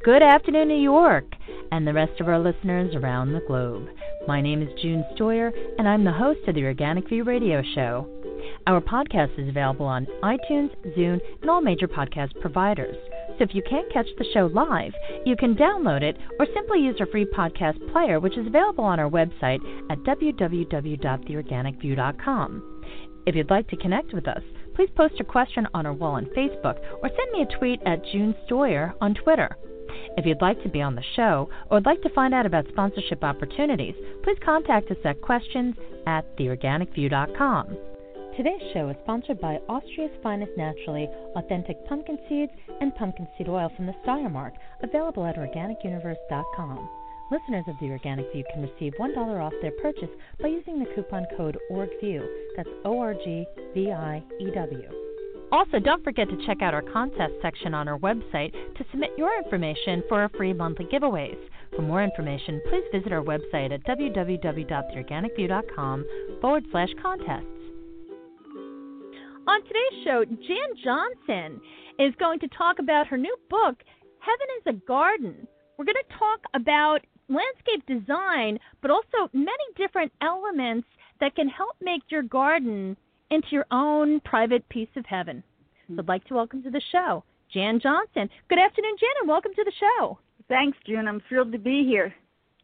Good afternoon, New York, and the rest of our listeners around the globe. My name is June Stoyer, and I'm the host of the Organic View Radio Show. Our podcast is available on iTunes, Zune, and all major podcast providers. So if you can't catch the show live, you can download it or simply use our free podcast player, which is available on our website at www.theorganicview.com. If you'd like to connect with us, please post a question on our wall on Facebook or send me a tweet at June Stoyer on Twitter. If you'd like to be on the show or would like to find out about sponsorship opportunities, please contact us at questions@theorganicview.com. Today's show is sponsored by Austria's finest naturally authentic pumpkin seeds and pumpkin seed oil from the Steiermark, available at organicuniverse.com. Listeners of The Organic View can receive $1 off their purchase by using the coupon code ORGVIEW. That's ORGVIEW. Also, don't forget to check out our contest section on our website to submit your information for our free monthly giveaways. For more information, please visit our website at www.theorganicview.com/contests. On today's show, Jan Johnson is going to talk about her new book, Heaven is a Garden. We're going to talk about landscape design, but also many different elements that can help make your garden into your own private piece of heaven. So I'd like to welcome to the show, Jan Johnson. Good afternoon, Jan, and welcome to the show. Thanks, June. I'm thrilled to be here.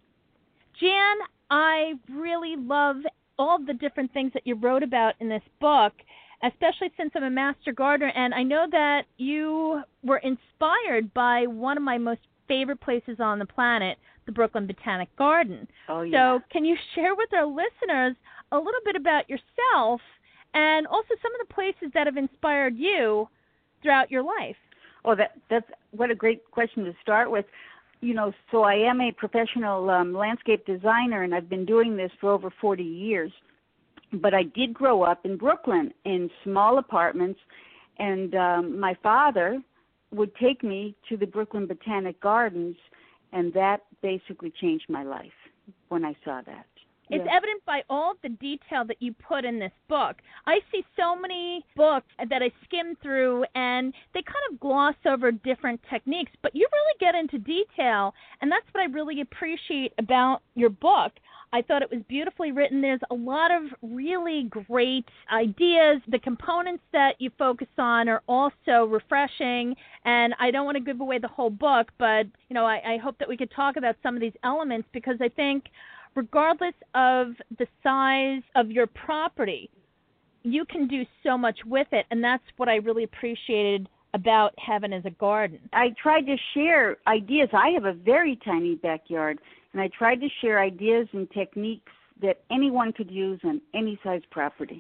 Jan, I really love all the different things that you wrote about in this book, especially since I'm a master gardener, and I know that you were inspired by one of my most favorite places on the planet, the Brooklyn Botanic Garden. Oh, yeah. So can you share with our listeners a little bit about yourself and also some of the places that have inspired you throughout your life? Oh, that's what a great question to start with. You know, so I am a professional landscape designer, and I've been doing this for over 40 years. But I did grow up in Brooklyn in small apartments, and my father would take me to the Brooklyn Botanic Gardens, and that basically changed my life when I saw that. It's evident by all the detail that you put in this book. I see so many books that I skim through, and they kind of gloss over different techniques, but you really get into detail, and that's what I really appreciate about your book. I thought it was beautifully written. There's a lot of really great ideas. The components that you focus on are also refreshing, and I don't want to give away the whole book, but you know, I hope that we could talk about some of these elements, because I think regardless of the size of your property, you can do so much with it, and that's what I really appreciated about Heaven as a Garden. I tried to share ideas. I have a very tiny backyard, and I tried to share ideas and techniques that anyone could use on any size property.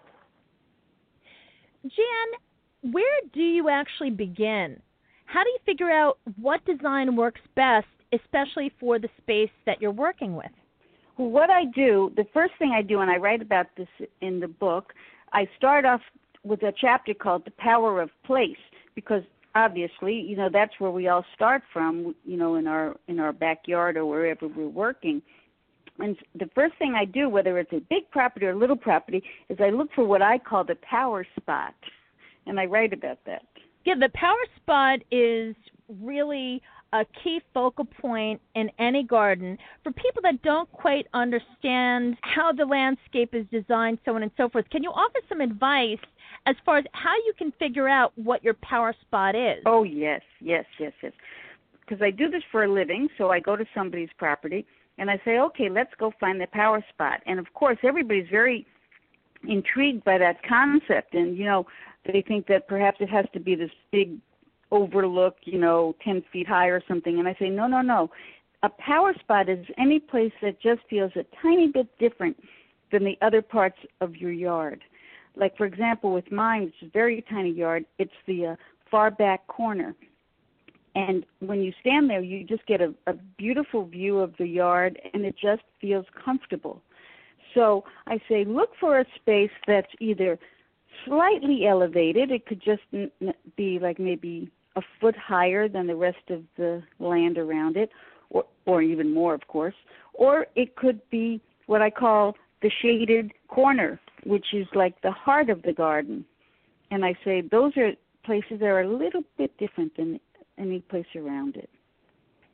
Jan, where do you actually begin? How do you figure out what design works best, especially for the space that you're working with? Well, what I do, the first thing I do, and I write about this in the book, I start off with a chapter called The Power of Place, because obviously, you know, that's where we all start from, you know, in our backyard or wherever we're working. And the first thing I do, whether it's a big property or a little property, is I look for what I call the power spot, and I write about that. Yeah, the power spot is really a key focal point in any garden. For people that don't quite understand how the landscape is designed, so on and so forth, can you offer some advice as far as how you can figure out what your power spot is? Oh, yes. Because I do this for a living, so I go to somebody's property, and I say, okay, let's go find the power spot. And, of course, everybody's very intrigued by that concept, and, you know, they think that perhaps it has to be this big overlook, you know, 10 feet high or something. And I say, no. A power spot is any place that just feels a tiny bit different than the other parts of your yard. Like, for example, with mine, which is a very tiny yard, it's the far back corner. And when you stand there, you just get a beautiful view of the yard, and it just feels comfortable. So I say, look for a space that's either slightly elevated. It could just be like maybe a foot higher than the rest of the land around it, or even more, of course. Or it could be what I call the shaded corner, which is like the heart of the garden. And I say those are places that are a little bit different than any place around it.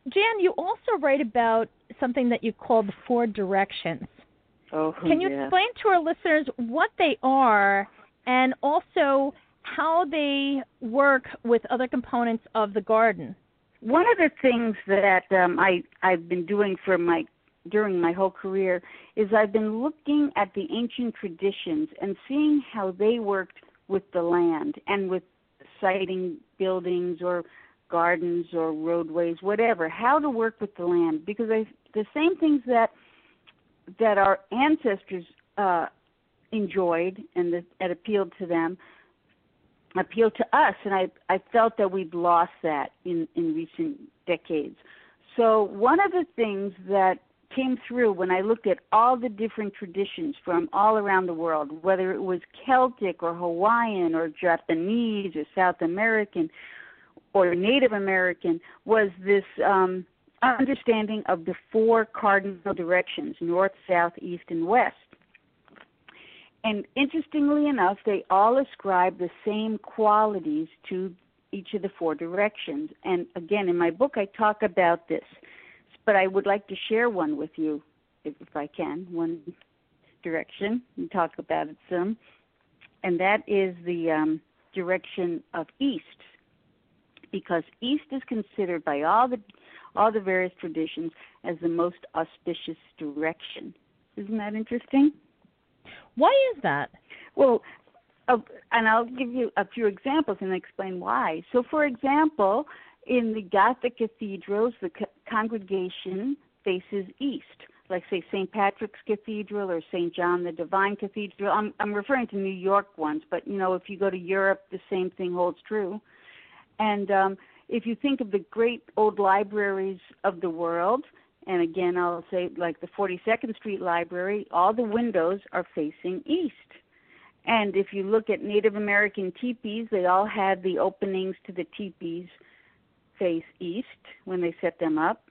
Jan, you also write about something that you call the four directions. Oh, Can you yeah. explain to our listeners what they are and also how they work with other components of the garden? One of the things that I've been doing during my whole career is I've been looking at the ancient traditions and seeing how they worked with the land and with siting buildings or gardens or roadways, whatever, how to work with the land. Because the same things that our ancestors enjoyed and that appealed to them appeal to us, and I felt that we'd lost that in recent decades. So one of the things that came through when I looked at all the different traditions from all around the world, whether it was Celtic or Hawaiian or Japanese or South American or Native American, was this understanding of the four cardinal directions, north, south, east, and west. And interestingly enough, they all ascribe the same qualities to each of the four directions. And again, in my book, I talk about this, but I would like to share one with you, if I can, one direction, and talk about it some. And that is the direction of east, because east is considered by all the various traditions as the most auspicious direction. Isn't that interesting? Why is that? Well, and I'll give you a few examples and explain why. So, for example, in the Gothic cathedrals, the congregation faces east, like, say, St. Patrick's Cathedral or St. John the Divine Cathedral. I'm referring to New York ones, but, if you go to Europe, the same thing holds true. And if you think of the great old libraries of the world, and again, I'll say like the 42nd Street Library, all the windows are facing east. And if you look at Native American teepees, they all had the openings to the teepees face east when they set them up.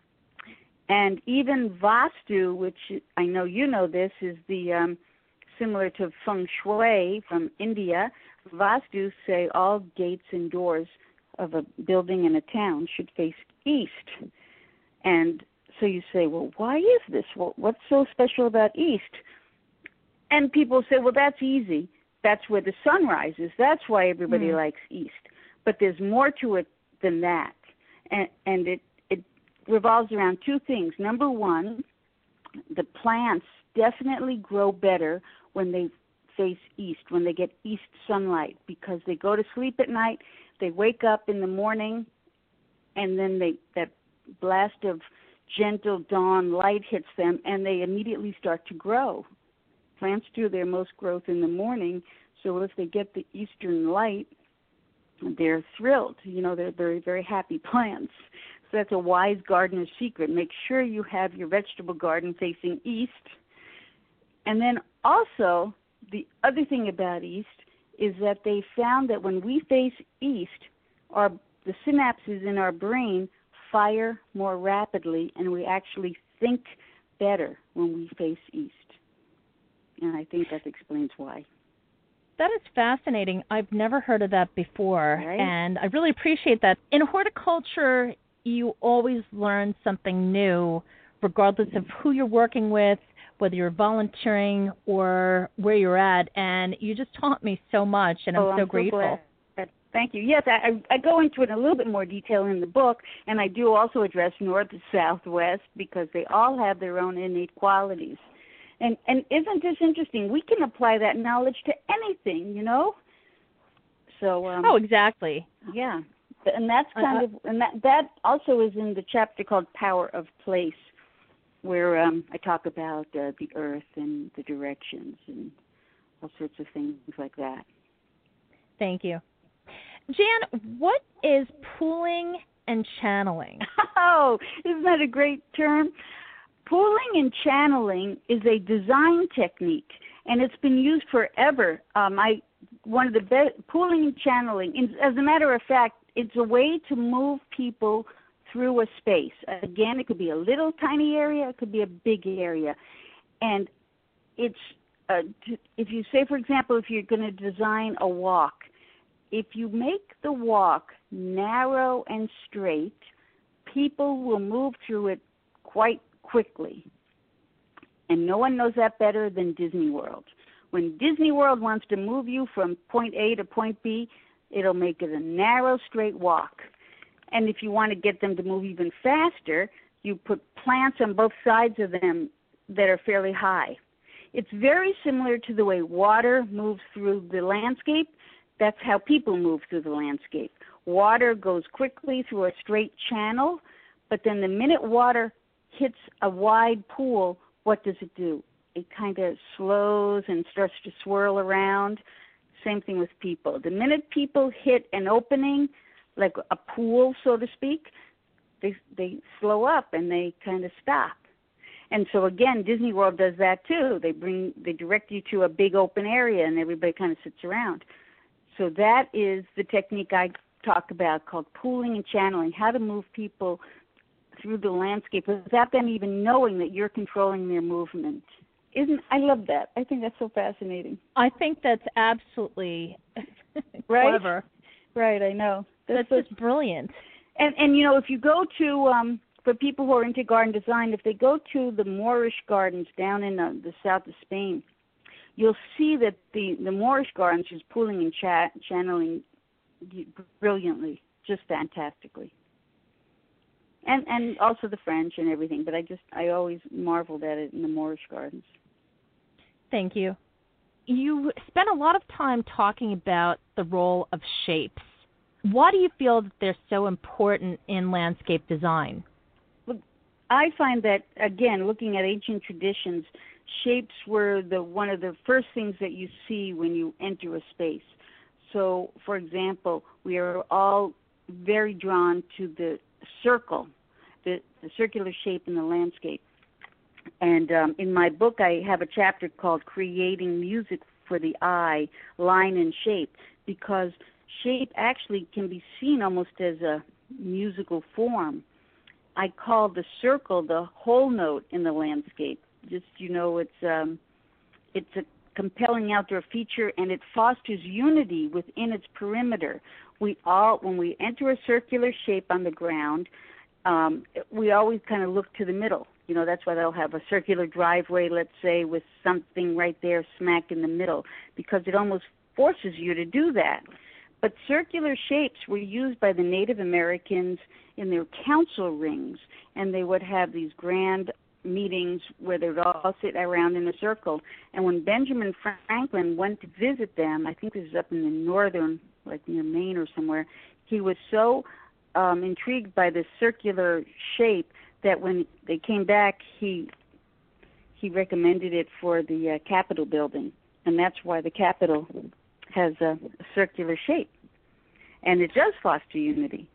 And even Vastu, which I know you know this, is the similar to Feng Shui from India. Vastu say all gates and doors of a building in a town should face east. And so you say, well, why is this? Well, what's so special about east? And people say, well, that's easy. That's where the sun rises. That's why everybody likes east. But there's more to it than that. And it revolves around two things. Number one, the plants definitely grow better when they face east, when they get east sunlight, because they go to sleep at night, they wake up in the morning, and then that blast of gentle dawn light hits them, and they immediately start to grow. Plants do their most growth in the morning, so if they get the eastern light, they're thrilled. They're very, very happy plants. So that's a wise gardener's secret. Make sure you have your vegetable garden facing east. And then also, the other thing about east is that they found that when we face east, the synapses in our brain fire more rapidly, and we actually think better when we face east. And I think that explains why. That is fascinating. I've never heard of that before, right? And I really appreciate that. In horticulture, you always learn something new, regardless of who you're working with, whether you're volunteering or where you're at, and you just taught me so much, and I'm so grateful. Glad. Thank you. Yes, I go into it in a little bit more detail in the book, and I do also address north, south, west, because they all have their own innate qualities. And isn't this interesting? We can apply that knowledge to anything, So. Oh, exactly. Yeah, and that's that also is in the chapter called Power of Place, where I talk about the earth and the directions and all sorts of things like that. Thank you. Jan, what is pooling and channeling? Oh, isn't that a great term? Pooling and channeling is a design technique, and it's been used forever. One of the best, pooling and channeling, as a matter of fact, it's a way to move people through a space. Again, it could be a little tiny area, it could be a big area. And it's, if you say, for example, if you're going to design a walk, if you make the walk narrow and straight, people will move through it quite quickly. And no one knows that better than Disney World. When Disney World wants to move you from point A to point B, it'll make it a narrow, straight walk. And if you want to get them to move even faster, you put plants on both sides of them that are fairly high. It's very similar to the way water moves through the landscape. That's how people move through the landscape. Water goes quickly through a straight channel, but then the minute water hits a wide pool, what does it do? It kind of slows and starts to swirl around. Same thing with people. The minute people hit an opening, like a pool, so to speak, they slow up and they kind of stop. And so again, Disney World does that too. They direct you to a big open area and everybody kind of sits around. So that is the technique I talk about called pooling and channeling, how to move people through the landscape without them even knowing that you're controlling their movement. I love that. I think that's so fascinating. I think that's absolutely right? clever. Right, I know. That's just brilliant. And you know, if you go to for people who are into garden design, if they go to the Moorish gardens down in the south of Spain, you'll see that the Moorish gardens is pooling and channeling brilliantly, just fantastically. And also the French and everything, but I always marveled at it in the Moorish gardens. Thank you. You spent a lot of time talking about the role of shapes. Why do you feel that they're so important in landscape design? Well, I find that, again, looking at ancient traditions, shapes were one of the first things that you see when you enter a space. So, for example, we are all very drawn to the circle, the circular shape in the landscape. And in my book, I have a chapter called Creating Music for the Eye, Line and Shape, because shape actually can be seen almost as a musical form. I call the circle the whole note in the landscape. Just, you know, it's a compelling outdoor feature, and it fosters unity within its perimeter. When we enter a circular shape on the ground, we always kind of look to the middle. You know, that's why they'll have a circular driveway, let's say, with something right there smack in the middle, because it almost forces you to do that. But circular shapes were used by the Native Americans in their council rings, and they would have these grand meetings where they would all sit around in a circle. And when Benjamin Franklin went to visit them, I think this is up in the northern, like near Maine or somewhere, he was so intrigued by this circular shape that when they came back, he recommended it for the Capitol building, and that's why the Capitol has a circular shape, and it does foster unity.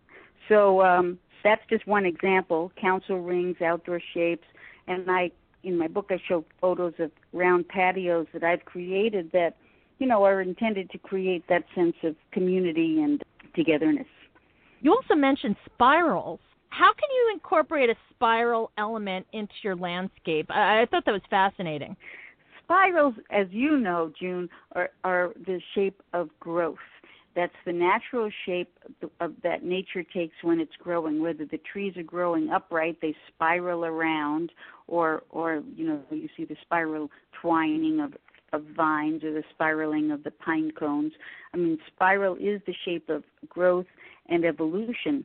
So that's just one example: council rings, outdoor shapes, and in my book I show photos of round patios that I've created that, you know, are intended to create that sense of community and togetherness. You also mentioned spirals. How can you incorporate a spiral element into your landscape? I thought that was fascinating. Spirals, as you know, June, are the shape of growth. That's the natural shape that nature takes when it's growing. Whether the trees are growing upright, they spiral around, or you know, you see the spiral twining of vines or the spiraling of the pine cones. I mean, spiral is the shape of growth and evolution.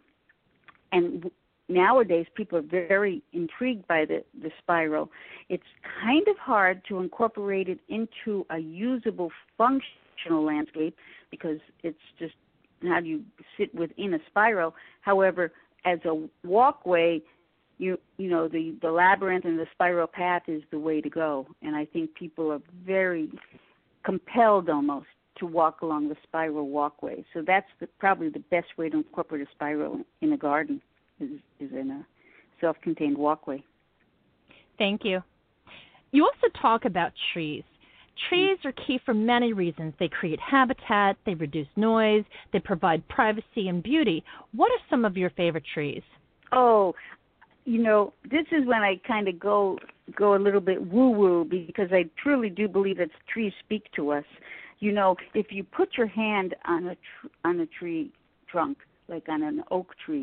And nowadays, people are very intrigued by the spiral. It's kind of hard to incorporate it into a usable, functional landscape because it's just how do you sit within a spiral. However, as a walkway, you know, the labyrinth and the spiral path is the way to go. And I think people are very compelled almost to walk along the spiral walkway. So that's probably the best way to incorporate a spiral in a garden is in a self-contained walkway. Thank you. You also talk about trees. Trees are key for many reasons. They create habitat, they reduce noise, they provide privacy and beauty. What are some of your favorite trees? Oh, you know, this is when I kind of go a little bit woo-woo, because I truly do believe that trees speak to us. You know, if you put your hand on a tree trunk, like on an oak tree,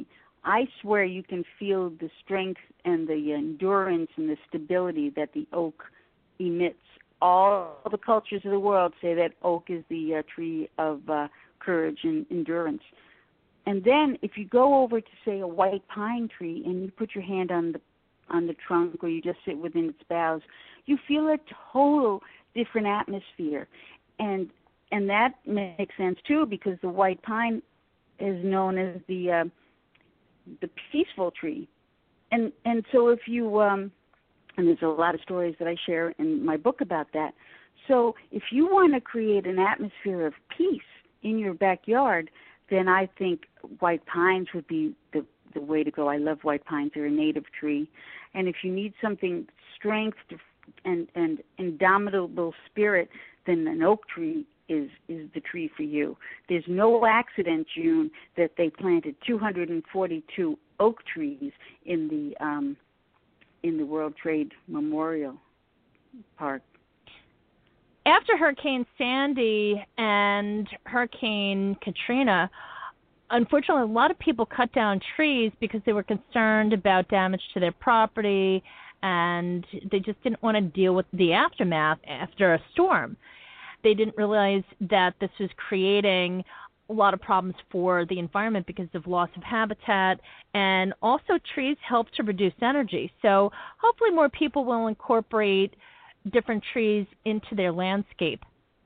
I swear you can feel the strength and the endurance and the stability that the oak emits. All the cultures of the world say that oak is the tree of courage and endurance. And then if you go over to, say, a white pine tree and you put your hand on the trunk, or you just sit within its boughs, you feel a total different atmosphere. And that makes sense too, because the white pine is known as the peaceful tree. And so if you and there's a lot of stories that I share in my book about that. So if you want to create an atmosphere of peace in your backyard, then I think white pines would be the way to go. I love white pines. They're a native tree. And if you need something strength and indomitable spirit, then an oak tree is the tree for you. There's no accident, June, that they planted 242 oak trees in the World Trade Memorial Park. After Hurricane Sandy and Hurricane Katrina, unfortunately, a lot of people cut down trees because they were concerned about damage to their property, and they just didn't want to deal with the aftermath after a storm. They didn't realize that this was creating a lot of problems for the environment because of loss of habitat, and also trees help to reduce energy. So hopefully more people will incorporate different trees into their landscape.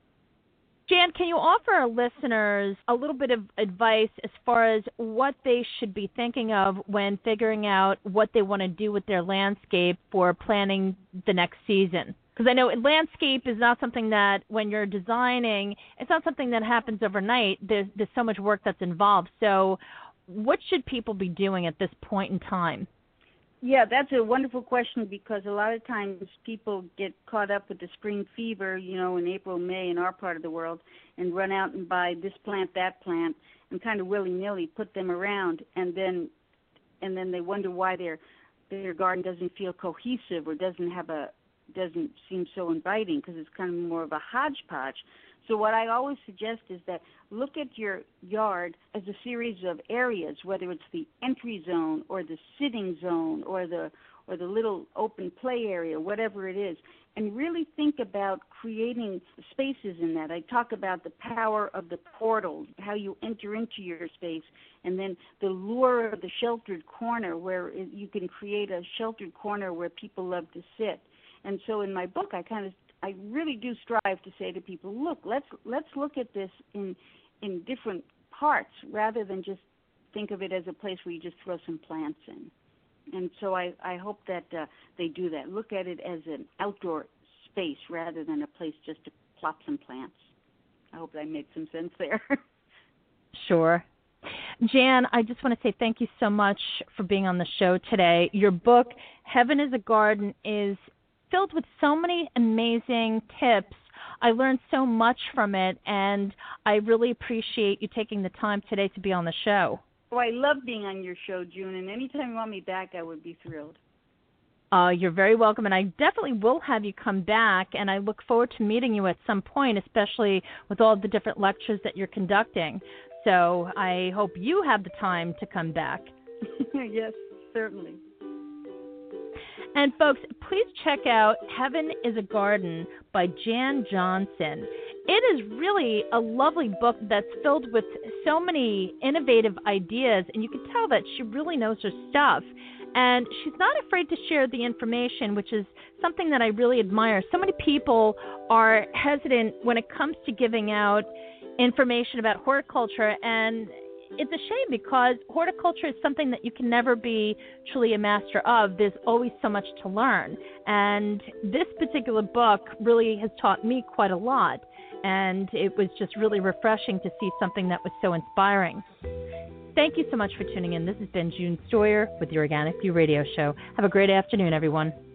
Jan, can you offer our listeners a little bit of advice as far as what they should be thinking of when figuring out what they want to do with their landscape for planning the next season? Because I know landscape is not something that when you're designing, it's not something that happens overnight. There's so much work that's involved. So what should people be doing at this point in time? Yeah, that's a wonderful question, because a lot of times people get caught up with the spring fever, in April, May in our part of the world, and run out and buy this plant, that plant, and kind of willy-nilly put them around, and then they wonder why their garden doesn't feel cohesive or doesn't seem so inviting, because it's kind of more of a hodgepodge. So what I always suggest is that look at your yard as a series of areas, whether it's the entry zone or the sitting zone or the little open play area, whatever it is, and really think about creating spaces in that. I talk about the power of the portal, how you enter into your space, and then the lure of the sheltered corner, where you can create a sheltered corner where people love to sit. And so in my book, I really do strive to say to people, look, let's look at this in different parts rather than just think of it as a place where you just throw some plants in. And so I hope that they do that. Look at it as an outdoor space rather than a place just to plop some plants. I hope that made some sense there. Sure. Jan, I just want to say thank you so much for being on the show today. Your book, Heaven is a Garden, is filled with so many amazing tips. I learned so much from it, and I really appreciate you taking the time today to be on the show. Oh, I love being on your show, June, and anytime you want me back, I would be thrilled. You're very welcome, and I definitely will have you come back, and I look forward to meeting you at some point, especially with all the different lectures that you're conducting. So I hope you have the time to come back. Yes, certainly. And folks, please check out Heaven is a Garden by Jan Johnson. It is really a lovely book that's filled with so many innovative ideas, and you can tell that she really knows her stuff. And she's not afraid to share the information, which is something that I really admire. So many people are hesitant when it comes to giving out information about horticulture, and it's a shame because horticulture is something that you can never be truly a master of. There's always so much to learn. And this particular book really has taught me quite a lot. And it was just really refreshing to see something that was so inspiring. Thank you so much for tuning in. This has been June Stoyer with the Organic View Radio Show. Have a great afternoon, everyone.